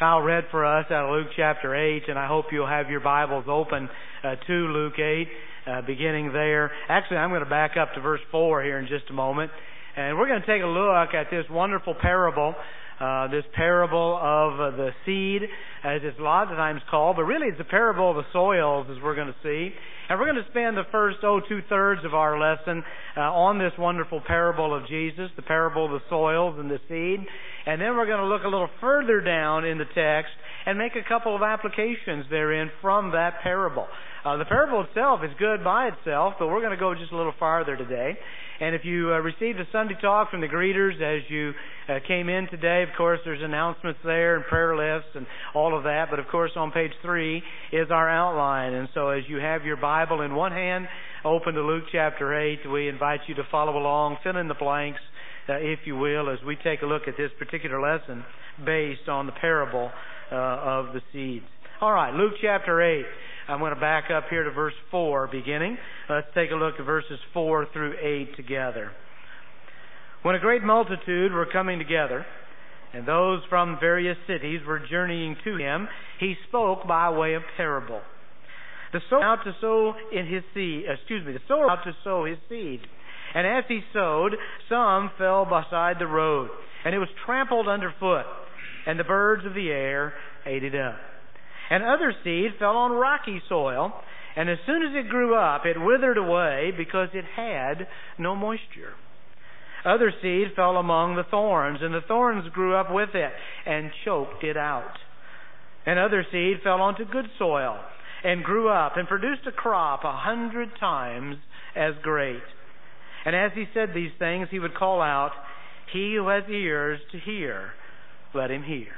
Kyle read for us out of Luke chapter 8, and I hope you'll have your Bibles open to Luke 8, beginning there. Actually, I'm going to back up to verse 4 here in just a moment, and we're going to take a look at this wonderful parable, this parable of the seed, as it's a lot of times called, but really it's a parable of the soils, as we're going to see. And we're going to spend the first, 2/3 of our lesson on this wonderful parable of Jesus, the parable of the soils and the seed. And then we're going to look a little further down in the text and make a couple of applications therein from that parable. The parable itself is good by itself, but we're going to go just a little farther today. And if you received a Sunday talk from the greeters as you came in today, of course, there's announcements there and prayer lists and all of that. But, of course, on page 3 is our outline. And so as you have your Bible in one hand, open to Luke chapter 8, we invite you to follow along, fill in the blanks, if you will, as we take a look at this particular lesson based on the parable of the seeds. All right, Luke chapter 8. I'm going to back up here to verse 4 beginning. Let's take a look at verses 4 through 8 together. When a great multitude were coming together, and those from various cities were journeying to him, he spoke by way of parable. The sower out to sow in his seed. The sower out to sow his seed. And as he sowed, some fell beside the road, and it was trampled underfoot, and the birds of the air ate it up. And other seed fell on rocky soil, and as soon as it grew up, it withered away because it had no moisture. Other seed fell among the thorns, and the thorns grew up with it and choked it out. And other seed fell onto good soil and grew up and produced a crop 100 times as great. And as he said these things, he would call out, "He who has ears to hear, let him hear."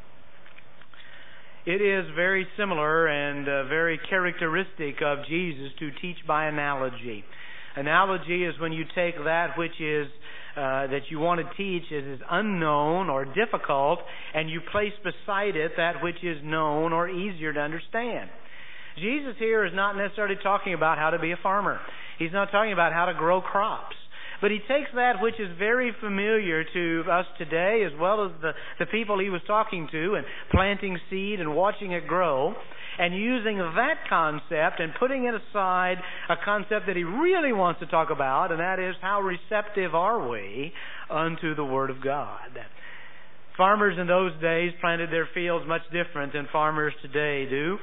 It is very similar and very characteristic of Jesus to teach by analogy. Analogy is when you take that which is that you want to teach as is unknown or difficult, and you place beside it that which is known or easier to understand. Jesus here is not necessarily talking about how to be a farmer. He's not talking about how to grow crops. But he takes that which is very familiar to us today, as well as the people he was talking to, and planting seed and watching it grow, and using that concept and putting it aside a concept that he really wants to talk about, and that is how receptive are we unto the Word of God. Farmers in those days planted their fields much different than farmers today do.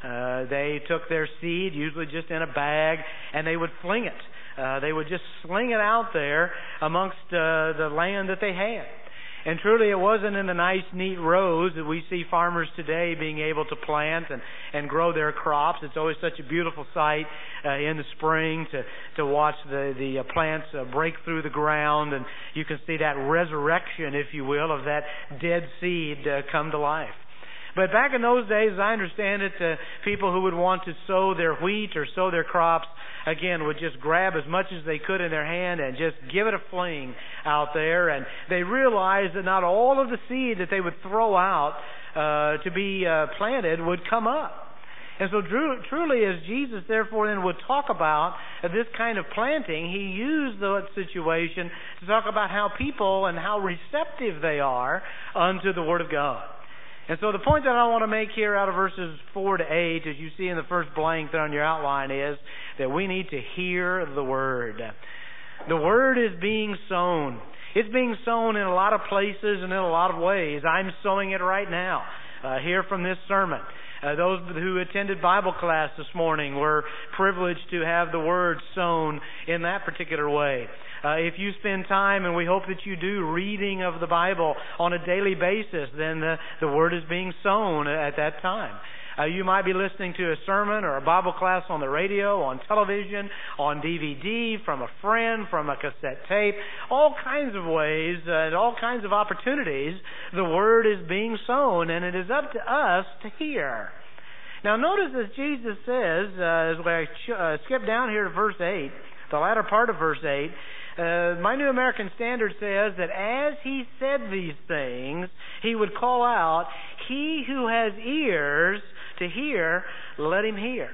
They took their seed, usually just in a bag, and they would fling it. They would just sling it out there amongst the land that they had. And truly it wasn't in the nice, neat rows that we see farmers today being able to plant and grow their crops. It's always such a beautiful sight in the spring to watch the plants break through the ground, and you can see that resurrection, if you will, of that dead seed come to life. But back in those days, as I understand it, people who would want to sow their wheat or sow their crops, again, would just grab as much as they could in their hand and just give it a fling out there. And they realized that not all of the seed that they would throw out to be planted would come up. And so truly, as Jesus therefore then would talk about this kind of planting, he used that situation to talk about how people and how receptive they are unto the Word of God. And so the point that I want to make here out of verses 4 to 8, as you see in the first blank there on your outline, is that we need to hear the Word. The Word is being sown. It's being sown in a lot of places and in a lot of ways. I'm sowing it right now here from this sermon. Those who attended Bible class this morning were privileged to have the Word sown in that particular way. If you spend time, and we hope that you do, reading of the Bible on a daily basis, then the Word is being sown at that time. You might be listening to a sermon or a Bible class on the radio, on television, on DVD, from a friend, from a cassette tape, all kinds of ways and all kinds of opportunities. The Word is being sown, and it is up to us to hear. Now notice as Jesus says, as I skip down here to verse 8, the latter part of verse 8, my New American Standard says that as he said these things, he would call out, "He who has ears to hear, let him hear."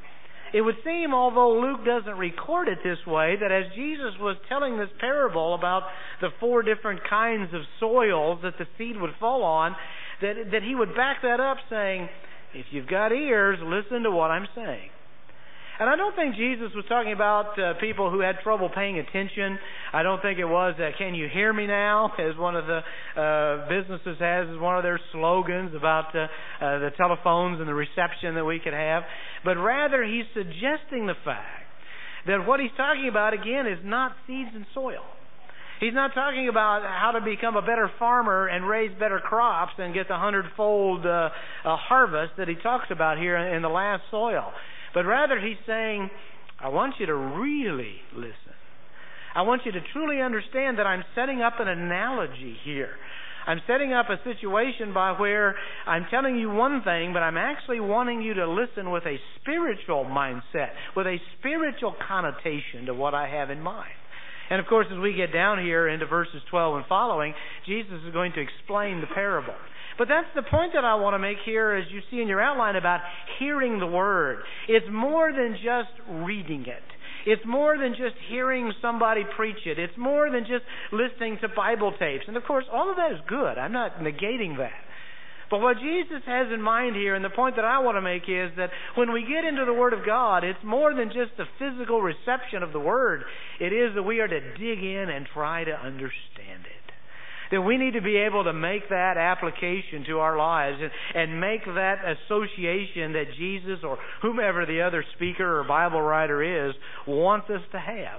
It would seem, although Luke doesn't record it this way, that as Jesus was telling this parable about the 4 different kinds of soils that the seed would fall on, that he would back that up saying, if you've got ears, listen to what I'm saying. And I don't think Jesus was talking about people who had trouble paying attention. I don't think it was, can you hear me now, as one of the businesses has as one of their slogans about the telephones and the reception that we could have. But rather, he's suggesting the fact that what he's talking about, again, is not seeds and soil. He's not talking about how to become a better farmer and raise better crops and get the 100-fold harvest that he talks about here in the last soil. But rather he's saying, I want you to really listen. I want you to truly understand that I'm setting up an analogy here. I'm setting up a situation by where I'm telling you one thing, but I'm actually wanting you to listen with a spiritual mindset, with a spiritual connotation to what I have in mind. And of course, as we get down here into verses 12 and following, Jesus is going to explain the parable. But that's the point that I want to make here, as you see in your outline, about hearing the Word. It's more than just reading it. It's more than just hearing somebody preach it. It's more than just listening to Bible tapes. And of course, all of that is good. I'm not negating that. But what Jesus has in mind here, and the point that I want to make, is that when we get into the Word of God, it's more than just the physical reception of the Word. It is that we are to dig in and try to understand it. That we need to be able to make that application to our lives and make that association that Jesus or whomever the other speaker or Bible writer is wants us to have.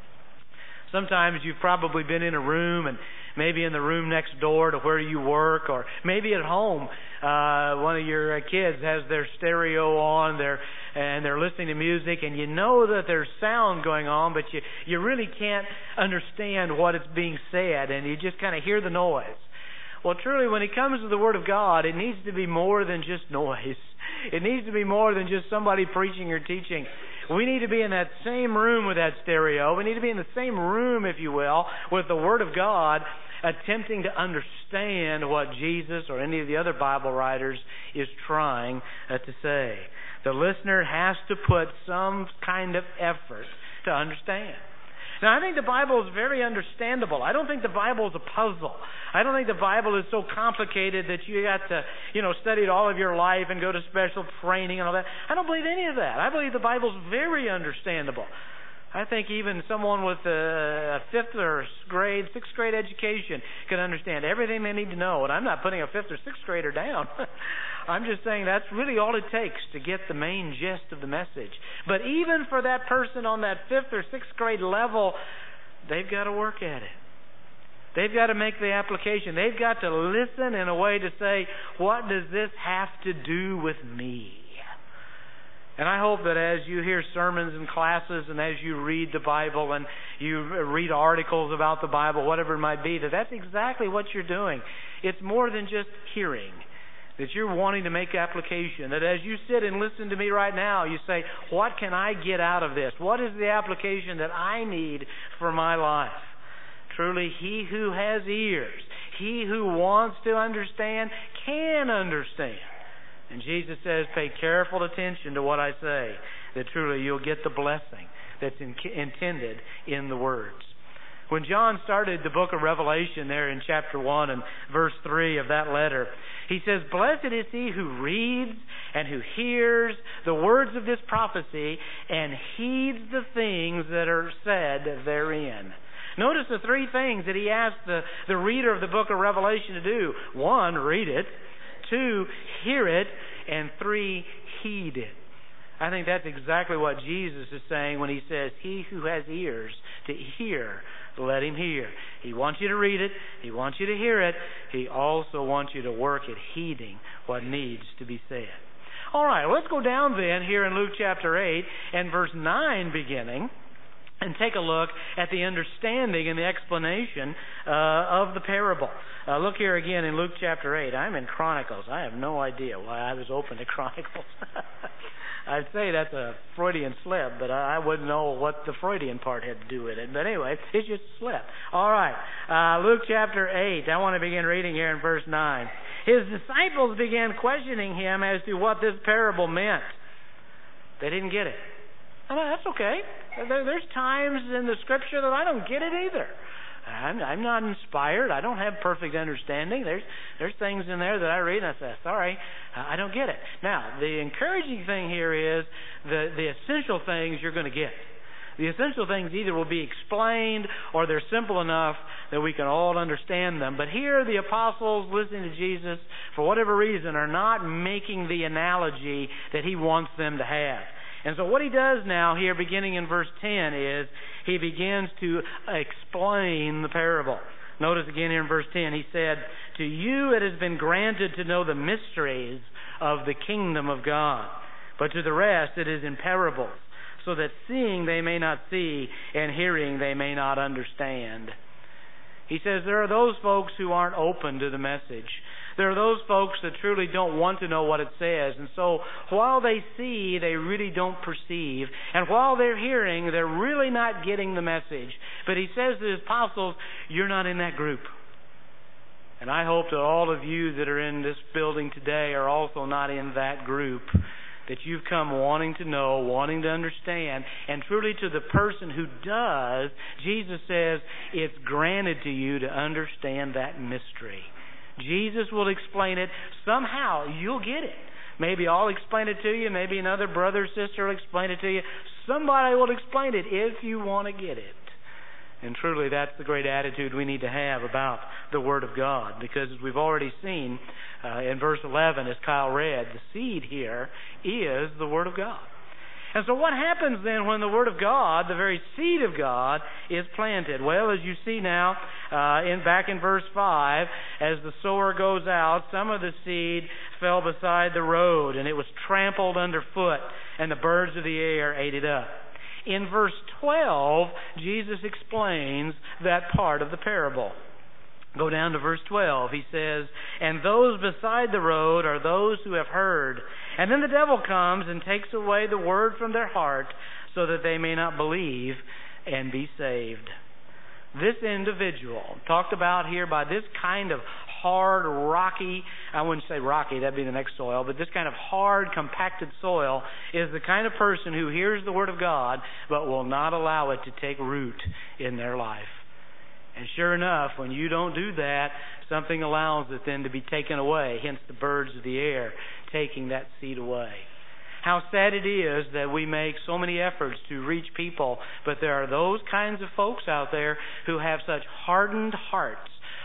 Sometimes you've probably been in a room, and maybe in the room next door to where you work, or maybe at home, one of your kids has their stereo on and they're listening to music, and you know that there's sound going on, but you really can't understand what is being said, and you just kind of hear the noise. Well, truly, when it comes to the Word of God, it needs to be more than just noise. It needs to be more than just somebody preaching or teaching. We need to be in that same room with that stereo. We need to be in the same room, if you will, with the Word of God, attempting to understand what Jesus or any of the other Bible writers is trying to say. The listener has to put some kind of effort to understand. Now, I think the Bible is very understandable. I don't think the Bible is a puzzle. I don't think the Bible is so complicated that you got to, study it all of your life and go to special training and all that. I don't believe any of that. I believe the Bible is very understandable. I think even someone with a 5th or 6th grade education can understand everything they need to know. And I'm not putting a 5th or 6th grader down. I'm just saying that's really all it takes to get the main gist of the message. But even for that person on that 5th or 6th grade level, they've got to work at it. They've got to make the application. They've got to listen in a way to say, what does this have to do with me? And I hope that as you hear sermons and classes and as you read the Bible and you read articles about the Bible, whatever it might be, that's exactly what you're doing. It's more than just hearing, that you're wanting to make application. That as you sit and listen to me right now, you say, what can I get out of this? What is the application that I need for my life? Truly, he who has ears, he who wants to understand, can understand. And Jesus says, pay careful attention to what I say, that truly you'll get the blessing that's intended in the words. When John started the book of Revelation there in chapter 1 and verse 3 of that letter, he says, blessed is he who reads and who hears the words of this prophecy and heeds the things that are said therein. Notice the 3 things that he asked the reader of the book of Revelation to do. 1, read it. 2, hear it. And 3, heed it. I think that's exactly what Jesus is saying when he says, he who has ears to hear, let him hear. He wants you to read it. He wants you to hear it. He also wants you to work at heeding what needs to be said. All right, let's go down then here in Luke chapter 8 and verse 9 beginning, and take a look at the understanding and the explanation of the parable. Look here again in Luke chapter 8. I'm in Chronicles. I have no idea why I was open to Chronicles. I'd say that's a Freudian slip, but I wouldn't know what the Freudian part had to do with it. But anyway, it's just a slip. All right, Luke chapter 8. I want to begin reading here in verse 9. His disciples began questioning him as to what this parable meant. They didn't get it. Oh, that's okay. There's times in the Scripture that I don't get it either. I'm not inspired. I don't have perfect understanding. There's things in there that I read and I say, sorry, I don't get it. Now, the encouraging thing here is the essential things you're going to get. The essential things either will be explained or they're simple enough that we can all understand them. But here the apostles listening to Jesus, for whatever reason, are not making the analogy that he wants them to have. And so what he does now here, beginning in verse 10, is he begins to explain the parable. Notice again here in verse 10, he said, "To you it has been granted to know the mysteries of the kingdom of God, but to the rest it is in parables, so that seeing they may not see, and hearing they may not understand." He says there are those folks who aren't open to the message. There are those folks that truly don't want to know what it says. And so while they see, they really don't perceive. And while they're hearing, they're really not getting the message. But he says to his apostles, you're not in that group. And I hope that all of you that are in this building today are also not in that group. That you've come wanting to know, wanting to understand, and truly to the person who does, Jesus says it's granted to you to understand that mystery. Jesus will explain it. Somehow you'll get it. Maybe I'll explain it to you. Maybe another brother or sister will explain it to you. Somebody will explain it if you want to get it. And truly that's the great attitude we need to have about the Word of God. Because as we've already seen in verse 11, as Kyle read, the seed here is the Word of God. And so what happens then when the Word of God, the very seed of God, is planted? Well, as you see now, back in verse 5, as the sower goes out, some of the seed fell beside the road, and it was trampled underfoot, and the birds of the air ate it up. In verse 12, Jesus explains that part of the parable. Go down to verse 12. He says, "And those beside the road are those who have heard. And then the devil comes and takes away the word from their heart, so that they may not believe and be saved." This individual, talked about here by this kind of hard, rocky, I wouldn't say rocky, that'd be the next soil, but this kind of hard, compacted soil is the kind of person who hears the Word of God, but will not allow it to take root in their life. And sure enough, when you don't do that, something allows it then to be taken away, hence the birds of the air taking that seed away. How sad it is that we make so many efforts to reach people, but there are those kinds of folks out there who have such hardened hearts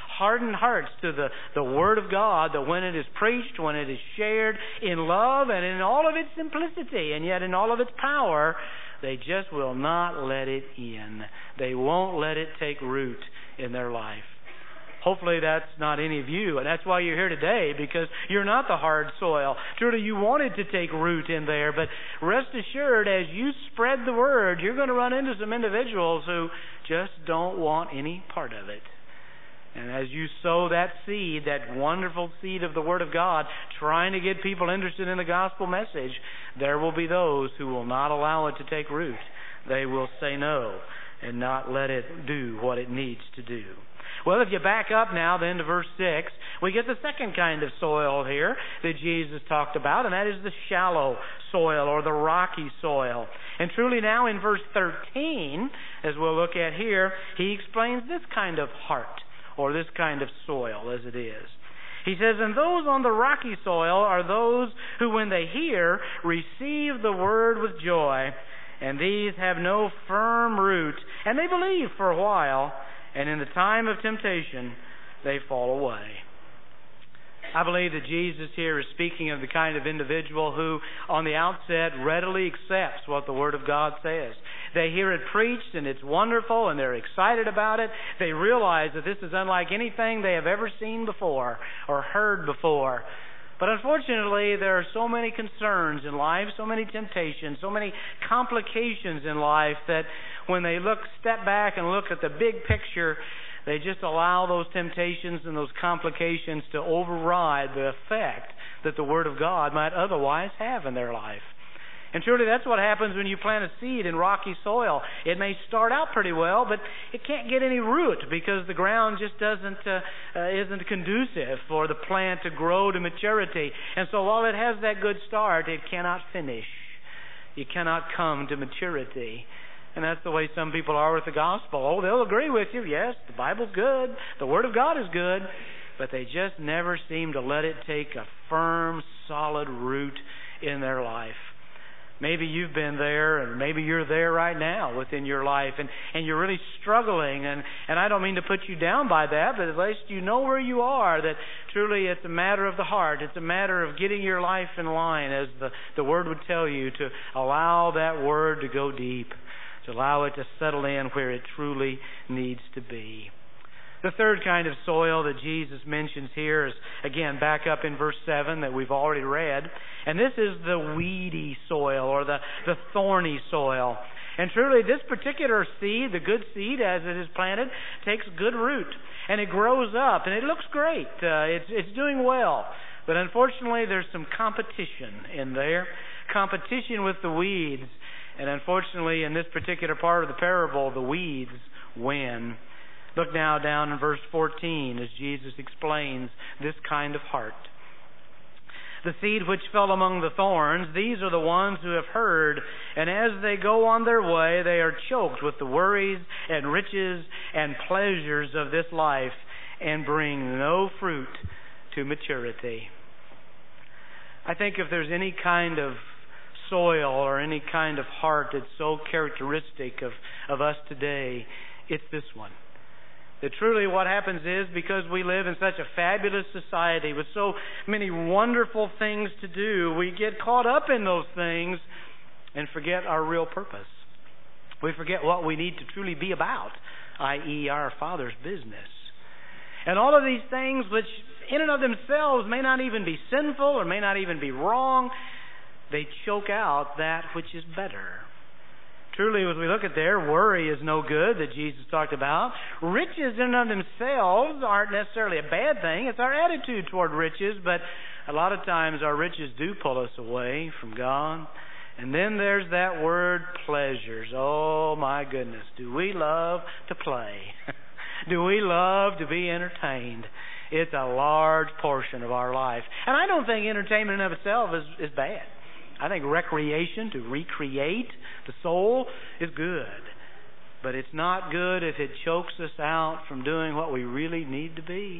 to the Word of God, that when it is preached, when it is shared in love and in all of its simplicity and yet in all of its power, they just will not let it in. They won't let it take root in their life. Hopefully that's not any of you, and that's why you're here today, because you're not the hard soil. Truly you wanted to take root in there, but rest assured, as you spread the Word, you're going to run into some individuals who just don't want any part of it. And as you sow that seed, that wonderful seed of the Word of God, trying to get people interested in the gospel message, there will be those who will not allow it to take root. They will say no and not let it do what it needs to do. Well, if you back up now then to verse 6, we get the second kind of soil here that Jesus talked about, and that is the shallow soil or the rocky soil. And truly now in verse 13, as we'll look at here, he explains this kind of heart, or this kind of soil as it is. He says, "And those on the rocky soil are those who, when they hear, receive the word with joy. And these have no firm root, and they believe for a while, and in the time of temptation they fall away." I believe that Jesus here is speaking of the kind of individual who, on the outset, readily accepts what the Word of God says. They hear it preached, and it's wonderful, and they're excited about it. They realize that this is unlike anything they have ever seen before or heard before. But unfortunately, there are so many concerns in life, so many temptations, so many complications in life that when they step back and look at the big picture, they just allow those temptations and those complications to override the effect that the Word of God might otherwise have in their life. And truly that's what happens when you plant a seed in rocky soil. It may start out pretty well, but it can't get any root because the ground just isn't conducive for the plant to grow to maturity. And so while it has that good start, it cannot finish. It cannot come to maturity. And that's the way some people are with the gospel. Oh, they'll agree with you. Yes, the Bible's good. The Word of God is good. But they just never seem to let it take a firm, solid root in their life. Maybe you've been there, and maybe you're there right now within your life, and you're really struggling. And I don't mean to put you down by that, but at least you know where you are, that truly it's a matter of the heart. It's a matter of getting your life in line, as the Word would tell you, to allow that Word to go deep, to allow it to settle in where it truly needs to be. The third kind of soil that Jesus mentions here is, again, back up in verse 7 that we've already read. And this is the weedy soil, or the thorny soil. And truly, this particular seed, the good seed as it is planted, takes good root. And it grows up, and it looks great. It's doing well. But unfortunately, there's some competition in there. Competition with the weeds. And unfortunately, in this particular part of the parable, the weeds win. Look now down in verse 14 as Jesus explains this kind of heart. The seed which fell among the thorns, these are the ones who have heard, and as they go on their way, they are choked with the worries and riches and pleasures of this life, and bring no fruit to maturity. I think if there's any kind of soil or any kind of heart that's so characteristic of us today, it's this one. That truly what happens is, because we live in such a fabulous society with so many wonderful things to do, we get caught up in those things and forget our real purpose. We forget what we need to truly be about, i.e. our Father's business. And all of these things, which in and of themselves may not even be sinful or may not even be wrong, they choke out that which is better. Truly, as we look at there, worry is no good, that Jesus talked about. Riches in and of themselves aren't necessarily a bad thing. It's our attitude toward riches, but a lot of times our riches do pull us away from God. And then there's that word, pleasures. Oh, my goodness. Do we love to play? Do we love to be entertained? It's a large portion of our life. And I don't think entertainment in of itself is bad. I think recreation, to recreate the soul, is good. But it's not good if it chokes us out from doing what we really need to be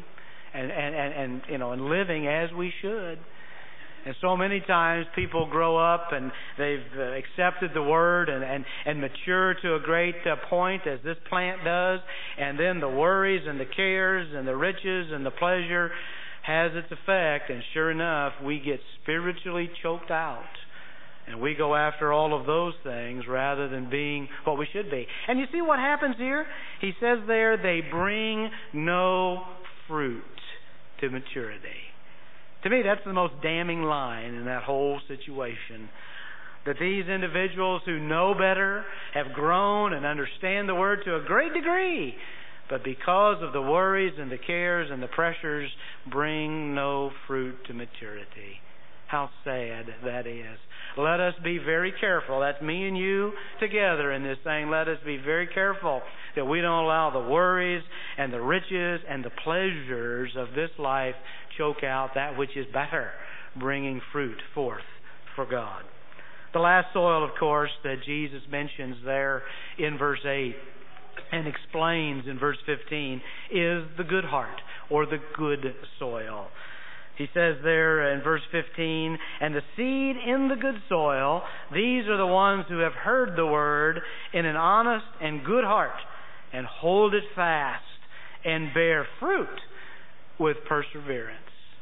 and living as we should. And so many times people grow up and they've accepted the Word and mature to a great point, as this plant does, and then the worries and the cares and the riches and the pleasure has its effect, and sure enough, we get spiritually choked out. And we go after all of those things rather than being what we should be. And you see what happens here? He says there, they bring no fruit to maturity. To me, that's the most damning line in that whole situation. That these individuals who know better have grown and understand the Word to a great degree, but because of the worries and the cares and the pressures, bring no fruit to maturity. How sad that is. Let us be very careful. That's me and you together in this thing. Let us be very careful that we don't allow the worries and the riches and the pleasures of this life choke out that which is better, bringing fruit forth for God. The last soil, of course, that Jesus mentions there in verse 8 and explains in verse 15 is the good heart, or the good soil. He says there in verse 15, and the seed in the good soil, these are the ones who have heard the Word in an honest and good heart, and hold it fast, and bear fruit with perseverance.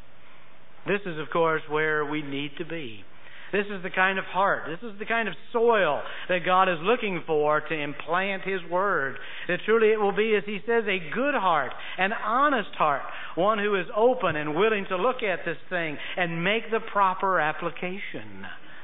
This is, of course, where we need to be. This is the kind of heart, this is the kind of soil that God is looking for to implant His Word. That truly it will be, as He says, a good heart, an honest heart, one who is open and willing to look at this thing and make the proper application.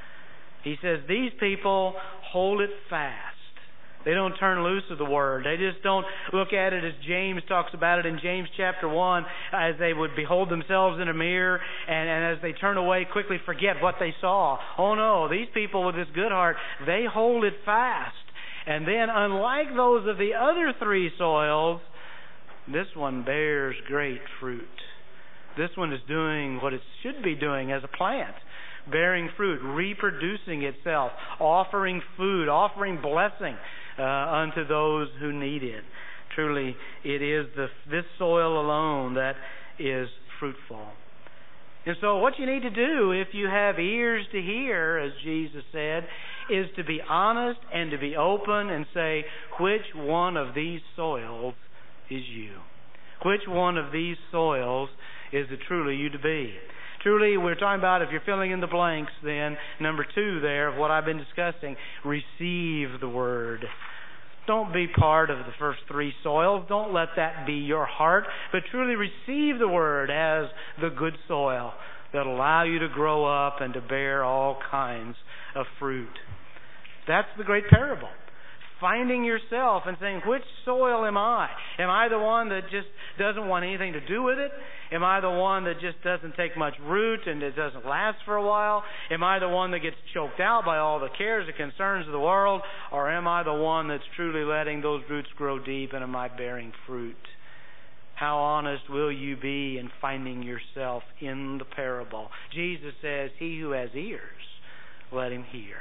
He says these people hold it fast. They don't turn loose of the Word. They just don't look at it as James talks about it in James chapter 1, as they would behold themselves in a mirror and as they turn away quickly forget what they saw. Oh no, these people with this good heart, they hold it fast. And then unlike those of the other three soils, this one bears great fruit. This one is doing what it should be doing as a plant. Bearing fruit, reproducing itself, offering food, offering blessing unto those who need it. Truly, it is this soil alone that is fruitful. And so what you need to do, if you have ears to hear, as Jesus said, is to be honest and to be open and say, which one of these soils is you? Which one of these soils is it truly you to be? Truly, we're talking about, if you're filling in the blanks, then number 2 there of what I've been discussing, receive the Word. Don't be part of the first 3 soils. Don't let that be your heart, but truly receive the Word as the good soil that will allow you to grow up and to bear all kinds of fruit. That's the great parable. Finding yourself and saying, which soil am I? Am I the one that just doesn't want anything to do with it? Am I the one that just doesn't take much root and it doesn't last for a while? Am I the one that gets choked out by all the cares and concerns of the world? Or am I the one that's truly letting those roots grow deep, and am I bearing fruit? How honest will you be in finding yourself in the parable? Jesus says, he who has ears, let him hear.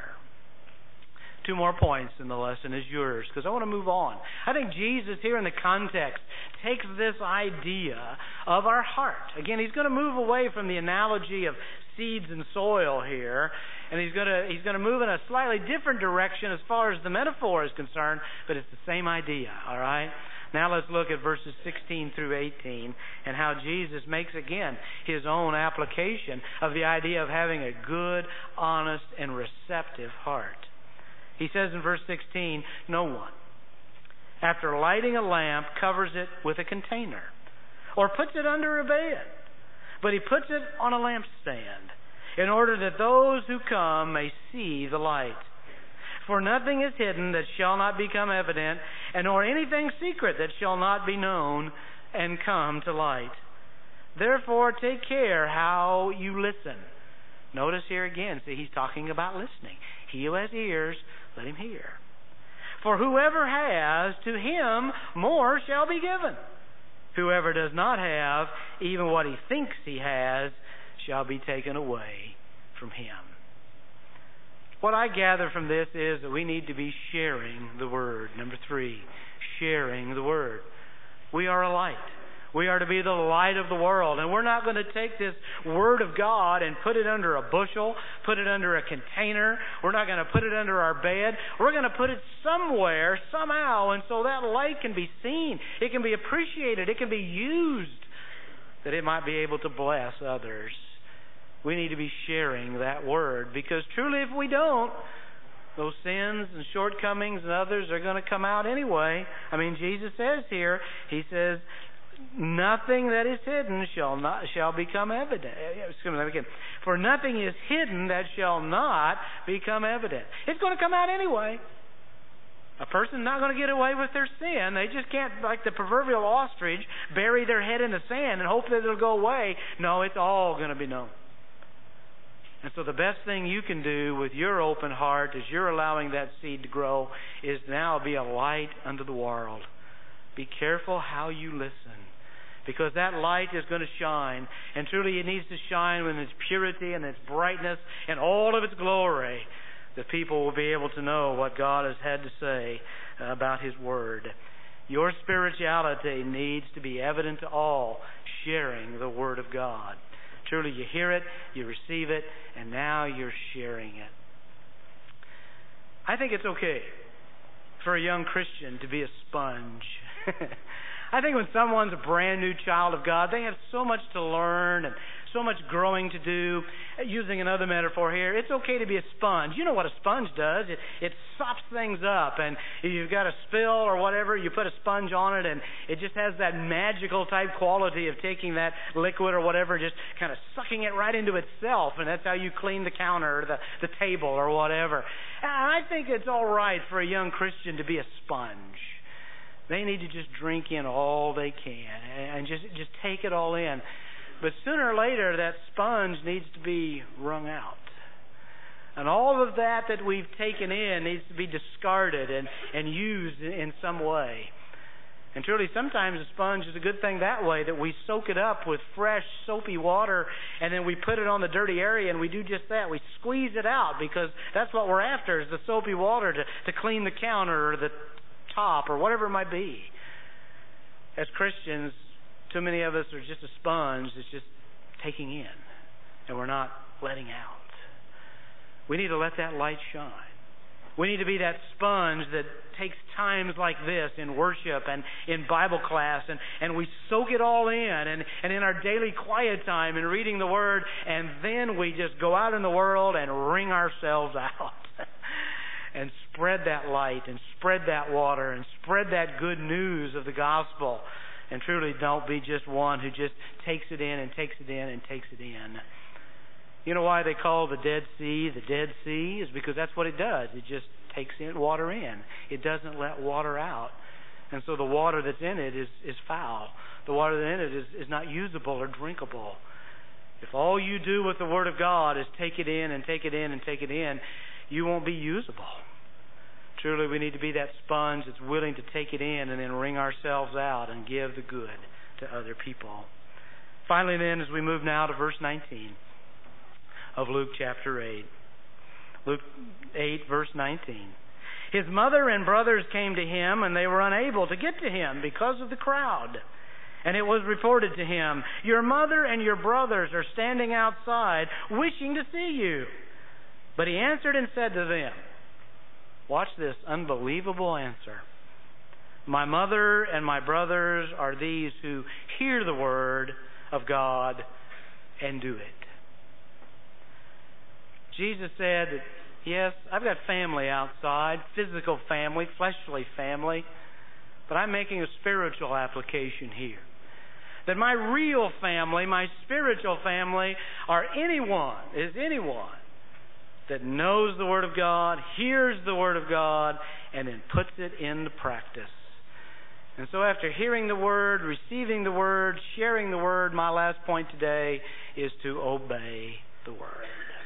2 more points in the lesson is yours, because I want to move on. I think Jesus here in the context takes this idea of our heart. Again, he's going to move away from the analogy of seeds and soil here, and he's going to move in a slightly different direction as far as the metaphor is concerned, but it's the same idea, all right? Now let's look at verses 16 through 18 and how Jesus makes, again, his own application of the idea of having a good, honest, and receptive heart. He says in verse 16, no one, after lighting a lamp, covers it with a container or puts it under a bed, but he puts it on a lampstand in order that those who come may see the light. For nothing is hidden that shall not become evident, and nor anything secret that shall not be known and come to light. Therefore, take care how you listen. Notice here again, see, he's talking about listening. He who has ears, let him hear. For whoever has, to him more shall be given. Whoever does not have, even what he thinks he has, shall be taken away from him. What I gather from this is that we need to be sharing the Word. Number 3, sharing the Word. We are a light. We are to be the light of the world. And we're not going to take this Word of God and put it under a bushel, put it under a container. We're not going to put it under our bed. We're going to put it somewhere, somehow, and so that light can be seen. It can be appreciated. It can be used that it might be able to bless others. We need to be sharing that Word, because truly if we don't, those sins and shortcomings and others are going to come out anyway. I mean, Jesus says here, he says, nothing that is hidden shall become evident. Excuse me, again. For nothing is hidden that shall not become evident. It's going to come out anyway. A person's not going to get away with their sin. They just can't, like the proverbial ostrich, bury their head in the sand and hope that it'll go away. No, it's all going to be known. And so the best thing you can do with your open heart as you're allowing that seed to grow is now be a light unto the world. Be careful how you listen, because that light is going to shine, and truly it needs to shine with its purity and its brightness and all of its glory, that people will be able to know what God has had to say about His Word. Your spirituality needs to be evident to all, sharing the Word of God. Truly, you hear it, you receive it, and now you're sharing it. I think it's okay for a young Christian to be a sponge. I think when someone's a brand new child of God, they have so much to learn and so much growing to do. Using another metaphor here, it's okay to be a sponge. You know what a sponge does. It sops things up, and if you've got a spill or whatever, you put a sponge on it, and it just has that magical type quality of taking that liquid or whatever, just kind of sucking it right into itself, and that's how you clean the counter or the table or whatever. And I think it's all right for a young Christian to be a sponge. They need to just drink in all they can and just take it all in. But sooner or later, that sponge needs to be wrung out. And all of that we've taken in needs to be discarded and used in some way. And truly, sometimes a sponge is a good thing that way, that we soak it up with fresh, soapy water, and then we put it on the dirty area, and we do just that. We squeeze it out, because that's what we're after, is the soapy water to clean the counter or the top or whatever it might be. As Christians, too many of us are just a sponge that's just taking in, and we're not letting out. We need to let that light shine. We need to be that sponge that takes times like this in worship and in Bible class, and we soak it all in, and in our daily quiet time in reading the Word, and then we just go out in the world and wring ourselves out and spread that light and spread that water and spread that good news of the gospel. And truly, don't be just one who just takes it in and takes it in and takes it in. You know why they call the Dead Sea the Dead Sea? Is because that's what it does. It just takes in water in. It doesn't let water out. And so the water that's in it is foul. The water that's in it is not usable or drinkable. If all you do with the Word of God is take it in and take it in and take it in, you won't be usable. Truly, we need to be that sponge that's willing to take it in and then wring ourselves out and give the good to other people. Finally then, as we move now to verse 19 of Luke chapter 8. Luke 8, verse 19. His mother and brothers came to him, and they were unable to get to him because of the crowd. And it was reported to him, "Your mother and your brothers are standing outside, wishing to see you." But he answered and said to them, watch this unbelievable answer, "My mother and my brothers are these who hear the word of God and do it." Jesus said that, yes, I've got family outside, physical family, fleshly family, but I'm making a spiritual application here. That my real family, my spiritual family, is anyone that knows the Word of God, hears the Word of God, and then puts it into practice. And so after hearing the Word, receiving the Word, sharing the Word, my last point today is to obey the Word.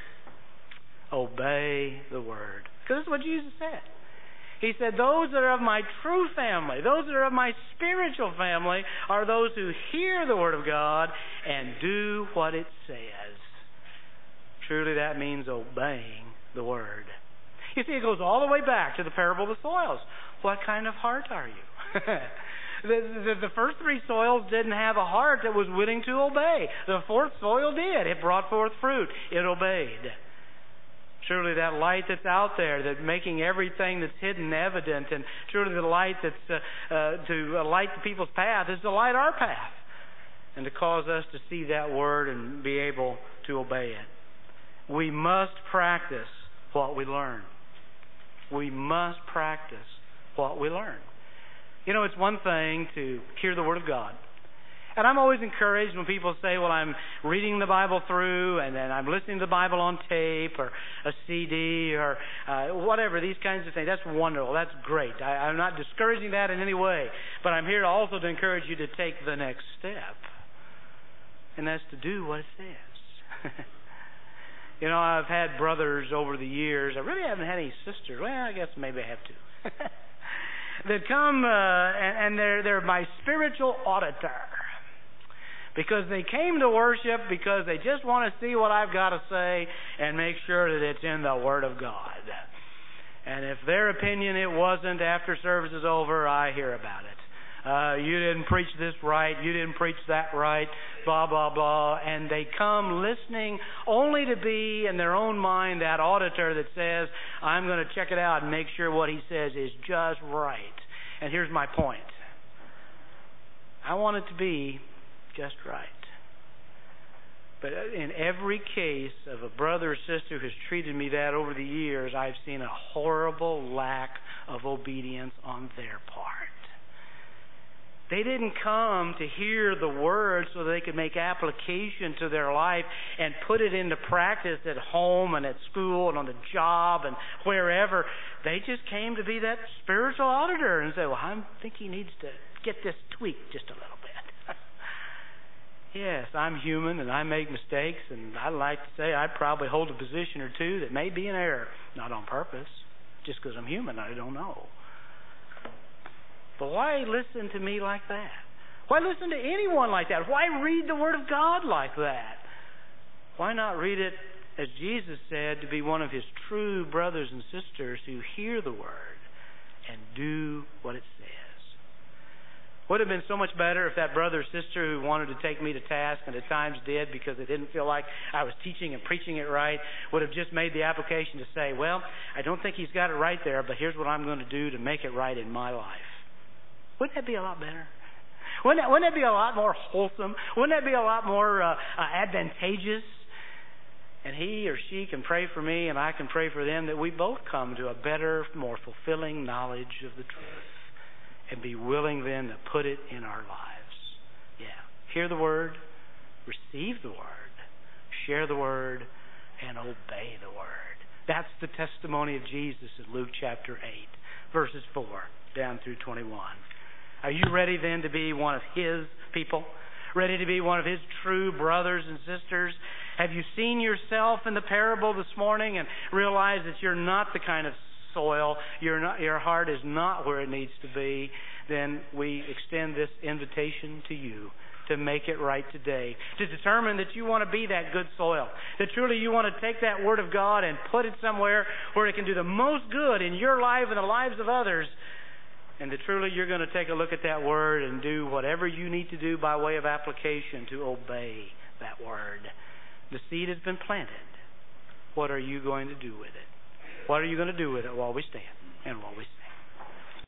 Obey the Word. Because that's what Jesus said. He said, those that are of my true family, those that are of my spiritual family, are those who hear the Word of God and do what it says. Truly, that means obeying the Word. You see, it goes all the way back to the parable of the soils. What kind of heart are you? The first three soils didn't have a heart that was willing to obey. The fourth soil did. It brought forth fruit. It obeyed. Truly, that light that's out there, that making everything that's hidden evident, and truly the light that's to light the people's path, is to light our path, and to cause us to see that Word and be able to obey it. We must practice what we learn. We must practice what we learn. You know, it's one thing to hear the Word of God. And I'm always encouraged when people say, well, I'm reading the Bible through, and then I'm listening to the Bible on tape or a CD or whatever, these kinds of things. That's wonderful. That's great. I'm not discouraging that in any way. But I'm here also to encourage you to take the next step. And that's to do what it says. You know, I've had brothers over the years. I really haven't had any sisters. Well, I guess maybe I have two. That come and they're my spiritual auditor. Because they came to worship because they just want to see what I've got to say and make sure that it's in the Word of God. And if their opinion it wasn't after service is over, I hear about it. You didn't preach this right. You didn't preach that right. Blah, blah, blah. And they come listening only to be in their own mind that auditor that says, I'm going to check it out and make sure what he says is just right. And here's my point. I want it to be just right. But in every case of a brother or sister who's treated me that over the years, I've seen a horrible lack of obedience on their part. They didn't come to hear the Word so they could make application to their life and put it into practice at home and at school and on the job and wherever. They just came to be that spiritual auditor and say, well, I think he needs to get this tweaked just a little bit. Yes, I'm human and I make mistakes, and I like to say I probably hold a position or two that may be in error. Not on purpose, just because I'm human, I don't know. Well, why listen to me like that? Why listen to anyone like that? Why read the Word of God like that? Why not read it, as Jesus said, to be one of His true brothers and sisters who hear the Word and do what it says? Would have been so much better if that brother or sister who wanted to take me to task, and at times did because they didn't feel like I was teaching and preaching it right, would have just made the application to say, well, I don't think he's got it right there, but here's what I'm going to do to make it right in my life. Wouldn't that be a lot better? Wouldn't that be a lot more wholesome? Wouldn't that be a lot more advantageous? And he or she can pray for me and I can pray for them, that we both come to a better, more fulfilling knowledge of the truth. And be willing then to put it in our lives. Yeah. Hear the Word, receive the Word, share the Word, and obey the Word. That's the testimony of Jesus in Luke chapter 8, verses 4 down through 21. Are you ready then to be one of His people? Ready to be one of His true brothers and sisters? Have you seen yourself in the parable this morning and realized that you're not the kind of soil, your heart is not where it needs to be? Then we extend this invitation to you to make it right today, to determine that you want to be that good soil, that truly you want to take that Word of God and put it somewhere where it can do the most good in your life and the lives of others, and that truly you're going to take a look at that Word and do whatever you need to do by way of application to obey that Word. The seed has been planted. What are you going to do with it? What are you going to do with it while we stand and while we sing?